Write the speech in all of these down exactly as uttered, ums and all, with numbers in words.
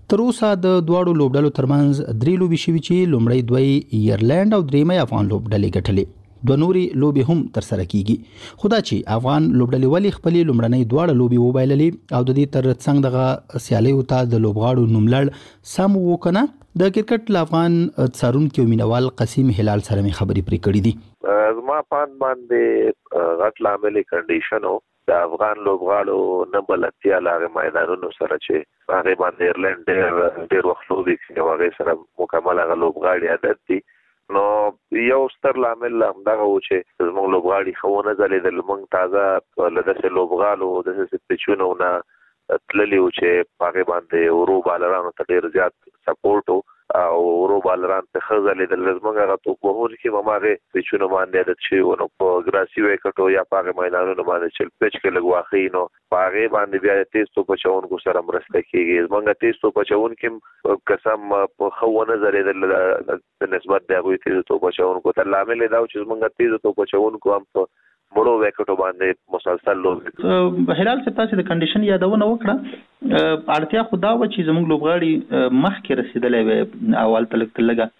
تر اوسه د دواړو لوبډلو ترمنځ درې لوبې شوي چې لومړی دوی ایرلند او درېیمه افغان لوبډلې ګټلې. دوه نورې لوبې هم ترسره کیږي. خو دا چې افغان لوبډلې ولې خپلې لومړنۍ دواړه لوبې وبایللې او د دې تر څنګ دغه سیالیو ته د لوبغاړو نوملړ سم وکنه، د کرکټ ل افغان څارونکي او مینوال قسیم هلال سره مې خبرې پرې کړې دي. زما پان باندې غټ لامل کنډیشن او د افغان لوبغاړو نه بلدتیا لاغه میدانونو سره چې هغه باندې ایرلند ډېر ډېر وخت لوبي کوي، هغه سره مکمل هغه لوبغاړي عادت دي. نو یو ستر لامل همدغه و چې زموږ لوبغاړي خو نه ځلېدل. موږ تازه له داسې لوبغاړو داسې پچونو نه تللي وو چې هغې باندې ورو بالرانو ته ډېر زیات سپورټ او ورو بالران ته ښه ځلېدل. زموږ هغه توپ وهونکي کې هم هماغې پچونو باندې عادت شوي وو. نو په ګراسي ویکټو یا په هغې میدانونو باندې چې پچ کې لږ واښي نو په هغې باندې بیا د تیز توپ اچوونکو سره مرسته کېږي. زموږ تیز توپ اچوونکي هم قسم ښه ونه ځلېدل په نسبت د هغوی تیز توپ اچوونکو ته. لامل یې دا و چې زموږ تیز توپ اچوونکو هم په مړو ویکټو باندې مسلسل لوبې. هلال صاحب تاسې د کنډیشن یادونه وکړه، اړتیا خو دا وه چې زموږ لوبغاړي مخکې رسېدلی وی او هلته لږ تر لږه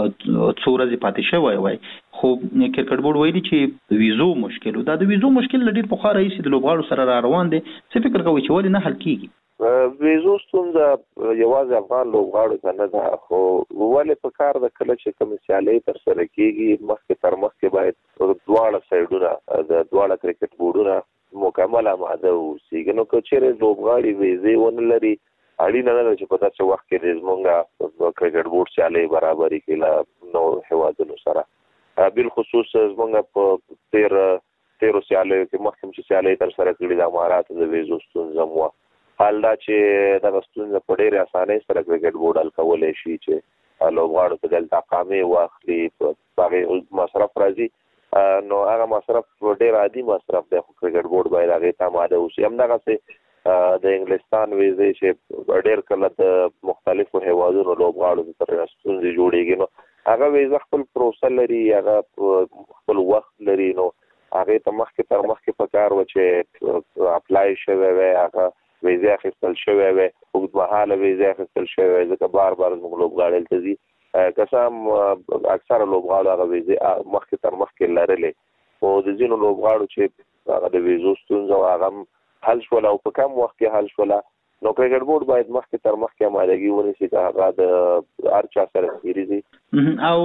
څو ورځې پاتې شوی وای، خو کرکټ بورډ ویلي چې ویزو مشکل و. دا د ویزو مشکل له ډېر پخوا راهیسې د لوبغاړو سره را روان دی. څه فکر کوئ چې ولې نه حل کېږي؟ ویزو ستونزه یوازې افغان لوبغاړو ته نه ده، خو ولې په کار ده کله چې کومې سیالۍ ترسره کېږي مخکې تر مخکې باید دواړه سایډونه د دواړه کرکټ بورډونه مکمل آماده واوسېږي. نو که چېرې لوبغاړي ویزې ونه لري، اړینه نه ده چې په داسې وخت کې زموږ کرکټ بورډ سیالۍ برابرې کړي له نورو هېوادونو سره. بالخصوص زموږ په تېر تېرو سیالیو کې مخکې چې سیالۍ ترسره کړي د اماراتو د ویزو ستونزه هم وه. حال دا چې دغه ستونزه په ډېرې اسانۍ سره کرکټ بورډ حل کولی شي چې لوبغاړو ته دلته اقامې واخلي، په هغې مصرف راځي. نو هغه مصرف ډېر عادي مصرف دی، خو کرکټ بورډ باید هغې ته آماده اوسي. همدغسې د انګلستان ویزې چې ډېر کله د مختلفو هېوادونو لوبغاړو ته ترې ستونزې جوړېږي، نو هغه ویزه خپل پروسه لري، هغه خپل وخت لري. نو هغې ته مخکې تر مخکې په کار وه چې اپلای شوی وی، هغه ویزې اخیستل شوی وی، اوږدمهاله ویزې اخیستل شوی وی، ځکه بار بار زموږ لوبغاړي هلته ځي. که څه هم اکثره لوبغاړو هغه ویزې مخکې تر مخکې لرلې، خو د ځینو لوبغاړو چې هغه د ویزو ستونزه وه هغه هم حل شوله او په کم وخت کې حل شوله. نو کرکټ بورډ باید مخکې تر مخکې آمادګي ونیسي چې هغه د هر چا سره تېرېږي. او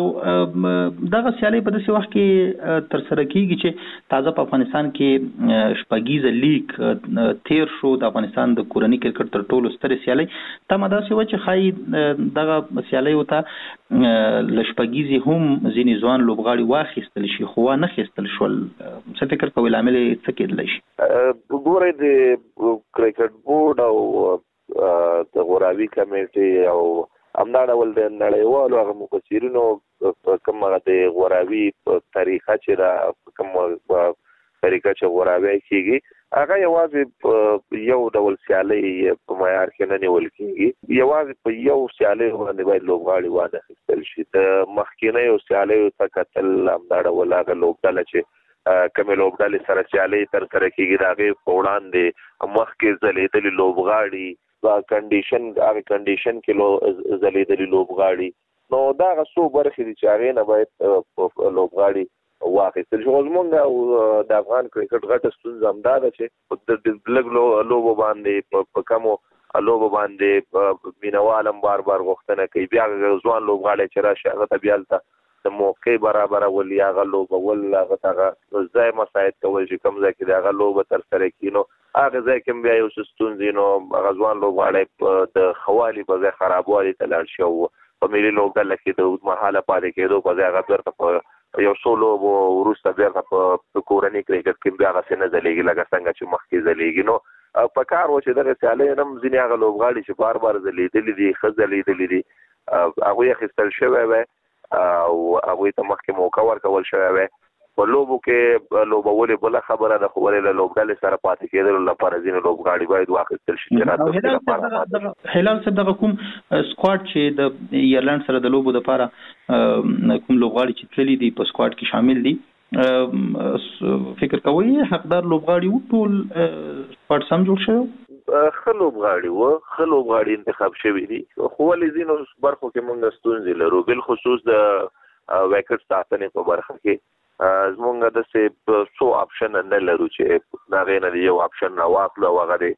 دغه سیالۍ په داسې وخت کې ترسره کېږي چې تازه په افغانستان کې شپږیزه لیګ تېر شو، د افغانستان د کورني کرکټ تر ټولو سترې سیالۍ. تمه داسې وه چې ښایي دغه سیالیو ته له شپږیزې هم ځینې ځوان لوبغاړي واخیستل شي، خو ونه خیستل شول. څه فکر کوئ لامل یې څه کېدلی شي؟ ګورئ، د کرکټ بورډ او د غوراوي کمیټې او همدا ډول د نړیوالو هغه مفسرینو کوم هغه د غوراوي طریقه چې ده، کوم طریقه چې غوراوی کېږي، هغه یوازې یو ډول سیالۍ په معیار کې نه نیول کېږي. یوازې په یو سیالۍ باندې باید لوبغاړي وانخیستل شي. د مخکینیو سیالیو ته کتل همدا ډول هغه لوبډله چې کومې لوبډلې سره سیالۍ ترسره کېږي د هغې په وړاندې مخکې ځلېدلي لوبغاړي، کنډیشن هغه کنډیشن کې ځلېدلي لوبغاړي، نو دا هغه څو برخې دي چې هغې نه باید لوبغاړي واخیستل شي. خو زمونږ د افغان کرکټ غټه ستونزه همدا ده چې د لږ لوبو باندې په کمو لوبو باندې مینوال هم بار بار غوښتنه کوي، بیا ځوان لوبغاړی چې راشي هغه ته بیا هلته د موقع برابرول یا هغه لوبول، هغه ته هغه ځای مساعد کول چې کوم ځای کې د هغه لوبه ترسره کړي، نو هغه ځای کې هم بیا یو څه ستونزې، نو هغه ځوان لوبغاړی د ښه والي په ځای خرابوالي ته لاړ شي او په ملي لوبډله کې د اوږدمهاله پاتې کېدو په ځای هغه بېرته په یو څو لوبو وروسته بېرته په کورني کرکټ کې بیا هغسې نه ځلېږي لکه څنګه چې مخکې ځلېږي. نو په کار و چې دغه سیالۍ نه هم ځینې هغه لوبغاړي چې بار بار ځلېدلي دي، ښه ځلېدلي دي، هغوی اخیستل شوی وی او هغوی ته مخکې موقع ورکول شوی وی. په لوبو کې لوبولې بله خبره ده، خو ولې له لوبډلې سره پاتې کېدلو لپاره ځینې لوبغاړي باید واخیستل شي. هلال صاحب دغه کوم سکواډ چې د ایرلند سره د لوبو دپاره کوم لوبغاړي چې تللي دي په سکواډ کې شامل دي، فکر کوئ حقدار لوبغاړي وو؟ ټول سکواډ سم جوړ شوی؟ خلوب غاړي و خلوب غاړي انتخاب شوی دي خو ولې زینو برخو کې موږ ستونزې لرو بل خصوص د ویکټ ساتنې په برخه کې زمونږ د څه څو اپشن نه لرو چې دا غیر نه یو اپشن نه واخلو هغه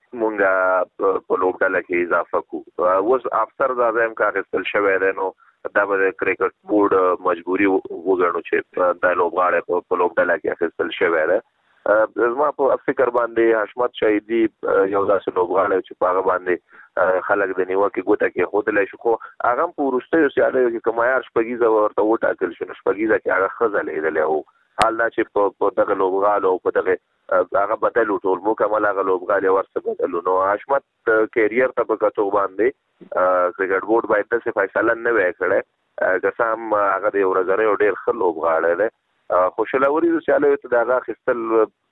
مونږ په لوبډاله کې اضافه کوو اوس افسر دا زم کاغستل شوی دی نو دا به کرکټ بورډ مجبوری وګڼو چې دا لوبغاړي په لوبډاله کې اخیستل شوی دی زما په فکر باندې حشمت شهیدی یو داسې لوبغاړی چې په هغه باندې خلک د نیوکې ګوته کې ښودلی شو خو هغه هم په وروستیو سیالیو کې که معیار شپږیزه ورته وټاکل شو نو شپږیزه کې هغه ښه ځلېدلی و حال دا چې په دغه لوبغالو او په دغه هغه بدلو ټول مکمل هغه لوبغالي ورڅه بدلو نو حشمت کیریر ته په کتو باندې کرکټ بورډ باید داسې فیصله نه وی کړی که څه هم هغه د یو ورځنی او ډېر ښه لوبغاړی دی خو شلوريزو سیالیو ته د هغه اخیستل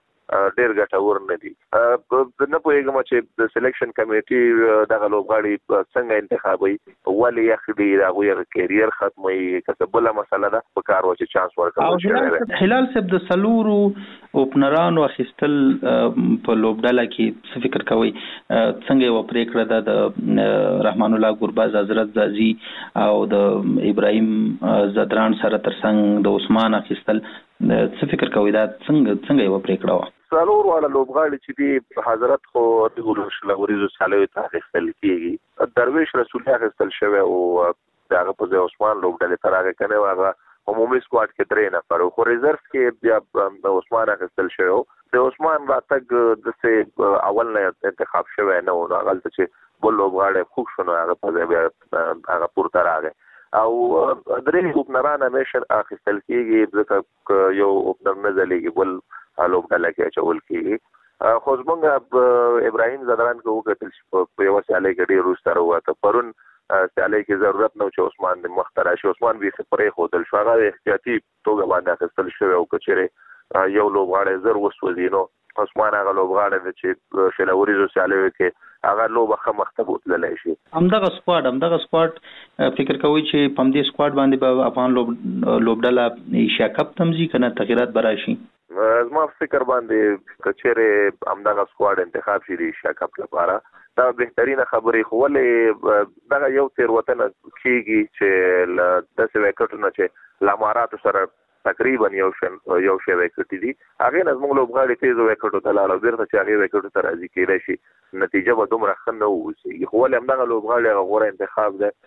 ډېر ګټور نه دي نه پوهېږم چې د سلیکشن کمیټي دغه لوبغاړي څنګه انتخابوي ولې یې د هغوی هغه کیریر ختموي که څه بله مسله ده په کار و چې چانس ورکول شوی هلال صاحب د څلورو اوپنرانو اخیستل په لوبډاله کې څه فکر کوئ څنګه یوه پرېکړه ده د رحمان الله ګربز حضرت زازي او د ابراهیم زدران سره ترڅنګ د عثمان اخیستل څه فکر کوئ دا څنګه څنګه یوه پرېکړه وه څلور واړه لوبغاړي چې دي حضرت خو د شلوريزو سیالیو ته اخیستل کېږي درویش رسولي اخیستل شوی او د هغه په ځای عثمان لوبډلې ته راغی که نه هغه عمومي سکواډ کې درې نفر خو ریزرف کې بیا د عثمان اخیستل شوی و د عثمان راتګ داسې اول نه انتخاب شوی نه و نو هغلته چې بل لوبغاړی خوږ شو نو هغه په ځای بیا هغه پورته راغی او درې اوپنران همیشه اخیستل کېږي ځکه یو اوپنر نه ځلیږي بل لوبډاله کې اچول کېږي خو زمونږ ابراهیم زدران کې وکتل چې په یوه سیالۍ کې ډېر وروسته راووته پرون سیالۍ کې ضرورت نه و چې عثمان د مخته راشي عثمان بیخي پرېښودل شو هغه احتیاطي توګه باندې اخیستل شوی او که چېرې یو لوبغاړی زر وسوځي نو عثمان هغه لوبغاړی دی چې شلوريزو سیالیو کې هغه لوبه ښه مخته بوتللی شي همدغه سکواډ همدغه سکواډ فکر کوئ چې په همدې سکواډ باندې به افغان لوبډله ایشیا کپ ته ځي که نه تغیرات به راشي زما فکر باندې که چېرې همدغه سکواډ انتخاب شي د ایشیا کپ لپاره دا بهترینه خبرې خو ولې دغه یو تېروتنه کېږي چې له داسې ویکټو نه چې له اماراتو سره تقریبا یو شی یو شی ویکټې دي هغې نه زموږ لوبغاړي تیزو ویکټو ته لاړل بېرته چې هغې ویکټو ته راځي کېدای شي نتیجه به دومره ښه نه واوسېږي خو ولې همدغه لوبغاړي هغه غوره انتخاب دی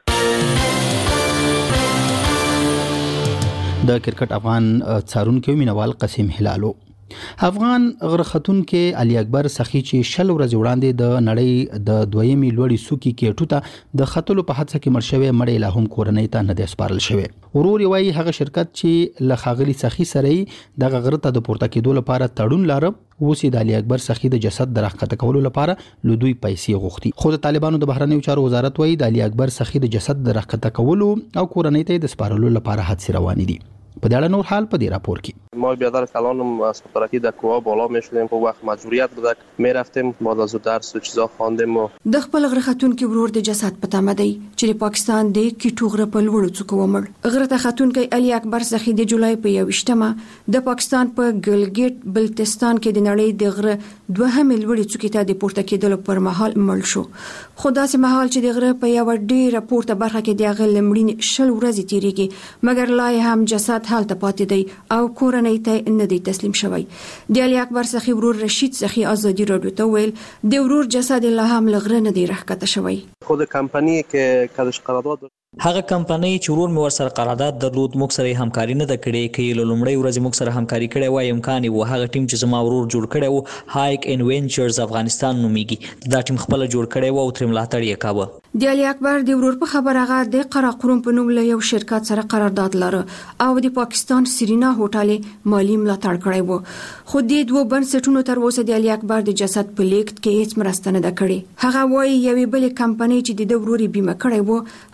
د کرکټ افغان څارونکي مینوال قاسم هلالو افغان غرختون کې علي اکبر سخی چې شل ورځې وړاندې د نړۍ د دویمي لوړی سوکی کېټو ته د خطلو په حادثه کې مړ شوی مړی لا هم کورنۍ ته نه دی سپارل شوی ورور وایي هغه شرکت چې له ښاغلي سخی سره د غره ته د پورته کېدو لپاره تړون لاره اوس د علي اکبر سخی د جسد د راښکته کولو لپاره له دوی پیسې غوښتي خو د طالبانو د بهرنیو چارو وزارت وایي د علي اکبر سخی د جسد د راښکته کولو او کورنۍ ته د سپارلو لپاره حادثه روانې دي په دې اړه نور حال په دې راپور کې ما بیادر کلانم از خطرکی در کوه بالا می شدیم په وخت مجبوریت بود می رفتیم بعد از درس و چیزا خواندیم و د خپل غرختون کې ورور د جسد په تمه دی چې پاکستان د کیټو غره په لوړو څوکو ومړ غره ته خاتون کې علي اکبر سخی د جولای په یوشتمه د پاکستان په ګلګیټ بلتستان کې د نړۍ د غره دوهم لوړی څوکې ته د پورته کېدلو پر مهال مړ شو خو داسې مهال چې د غره په یو ډیره پورته برخه کې د غل لمړین شل ورځې تیریږي مګر لا هم جسد حالت پاتې دی او کورنۍ ته نه دی تسلیم شوی د علي اکبر سخی ورور رشید سخی ازادي رادیو ته ویل د ورور جسد لا هم لغره نه دی راښکته شوی خود کمپنی که کدش قرارداد هغه کمپنی چې ورور مې ورسره قرارداد درلود موږ سره همکاري نه ده کړې کې له لومړۍ ورځې موږ سره همکاري کړې وای امکان و هغه ټیم چې زما ورور جوړ کړی و هایک انوینچرز افغانستان نومیږي دا ټیم خپل جوړ کړی و او تر ملاتړ یې کاوه د علي اکبر د ورور په خبر هغه د قراقروم په نوم له یو شرکت سره قرارداد لره او د پاکستان سرینا هوټل مالی ملاتړ کړی و خو د دوه بنسټونو تر اوسه د علي اکبر د جسد په لیکت کې هیڅ مرسته نه ده کړې هغه وایي یوې بلې کمپنۍ چې د ورور بیمه کړی و هم له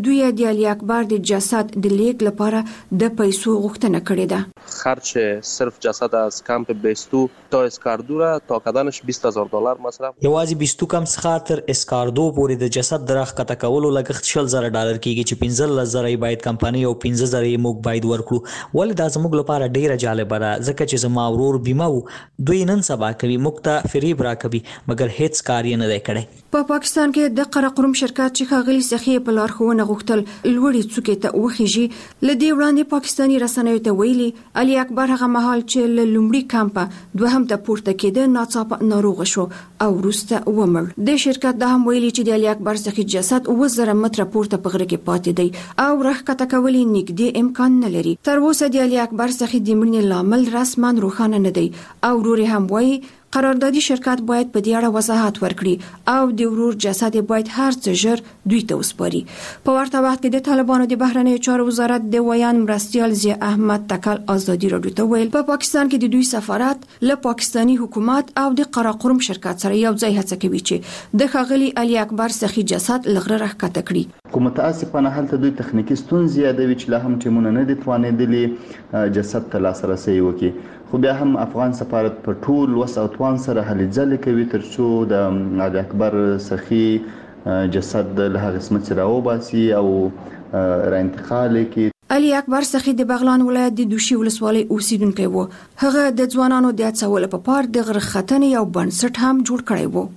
دوی د علي اکبر د جسد د لیک لپاره د پیسو غوښتنه کړې ده. خرچ صرف جسد از کمپ بیستو تا اسکاردو را تا کدنش بیست هزار دلار مصرف. یوازې بیستو کمپ څخه تر اسکاردو پورې د جسد د راښکته کولو لګښت شل زره ډالر کیږي چې پنځلس زره یې باید کمپنۍ او پنځه زره یې موږ باید ورکړو. ولې دا زموږ لپاره ډیره جالبه ده ځکه چې زما ورور بیمه وو. دوی نن سبا کوي موږ ته فریب راکوي مګر هیڅ کار یې نه دی کړی. په پاکستان کې د قراقرم شرکت چې ښاغلي سخي په لارښوونه غوښتل لوړې څوکې ته وخیږي لدی وړاندې پاکستاني رسنیو ته ویلي علي اکبر هغه مهال چې له لومړي کمپه دوهم ته پورته کېده ناڅاپه ناروغ شو او وروسته ومړ. د شرکت دا هم ویلي چې د علي اکبر سخي جسد اوه زره متره پورته په غره کې پاتې دی او راښکته کول یې نږدې امکان نه لري. تر اوسه د علي اکبر سخي د مړینې لامل رسما روښانه نه دی او ورور هم وایي قراردادي شرکت باید په دې اړه وضاحت ورکړي او د ورور جسد باید هر څه ژر دوی ته وسپاري. په ورته وخت کې د طالبانو د بهرنیو چارو وزارت د ویان مرستیال ضیاء احمد تکل ازادي راډیو ته ویل په پاکستان کې د دوی سفارت له پاکستاني حکومت او د قراقرم شرکت سره یو ځای هڅه کوي چې د ښاغلي علي اکبر سخي جسد لغره راښکته کړي. خو متاسفانه هلته دوی تخنیکی ستونزې یادوي چې لا هم ټیمونه نه دي توانېدلي جسد ته لاسرسی وکړي. خو بیا هم افغان سفارت په ټول وس او توان سره هلې ځلې کوي تر څو د علي اکبر سخي جسد له هغه قسمت سره وباسي او را انتقال کړي. علي اکبر سخي د بغلان ولایت د دوشي ولسوالۍ اوسیدونکی و. هغه د ځوانانو د هڅولو په پار د غره ختنې یو بنسټ هم جوړ کړی و.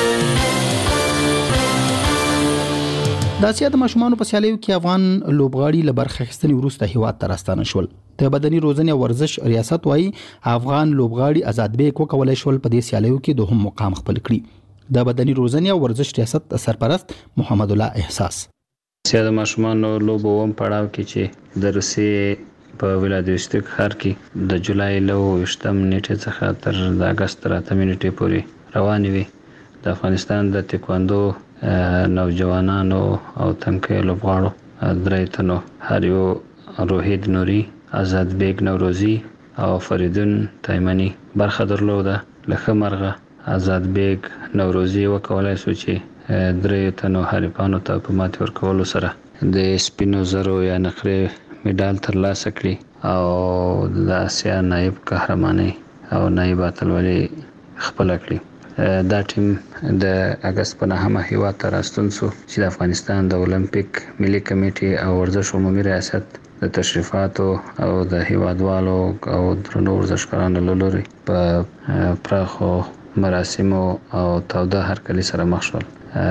د اسیا د ماشومانو په سیالیو کې افغان لوبغاړي له برخه اخیستنې وروسته هیواد ته راستانه شول. د بدني روزنې او ورزش ریاست وايي افغان لوبغاړي آزاد بیگ وکولای شول په دې سیالیو کې دوهم مقام خپل کړي. د بدني روزنې او ورزش ریاست سرپرست محمد الله احساس اسیا د ماشومانو لوبو وم پړاو کې چې د روسیې په ولادیوستوک ښار کې د جولای له ویشتم نیټې څخه تر د اگست تر اتمې نیټې پورې روانې وي. د افغانستان د تکواندو نوجوانانو او تنکي لوبغاړو درې تنو هریو روحید نوري آزاد بیگ نوروزی او فریدون تایمنی برخه درلوده. لکه مرغه آزاد بیگ نوروزی وکولای شو چې درې تنو حریفانو ته حکومت ورکولو سره د سپینو زرو یا نقرې میډال ترلاسه کړي او د اسیا نایب قهرماني او نایب اتلولي خپل کړي. دا ټیم د اگست په نهمه هیواد ته راستون شو چې د افغانستان د اولمپیک ملي کمیټې او ورزش عمومي ریاست د تشریفاتو او د هیوادوالو او درنو ورزشکارانو له لوري په پراخو مراسمو او توده هرکلي سره مخ شول.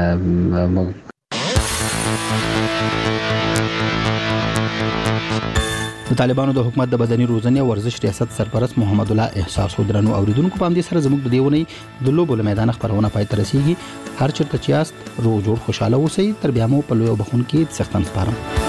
د طالبانو د حکومت د بدني روزنې او ورزش ریاست سرپرست محمد الله احساس درنو اوریدونکو په همدې سره زموږ د دیونی د لوبو له میدان خبرونه پای ته رسیږي. هر چیرته چې یاست روغ جوړ خوشاله اوسئ. تر بیا مو په لوی بخون کې سختن سپارم.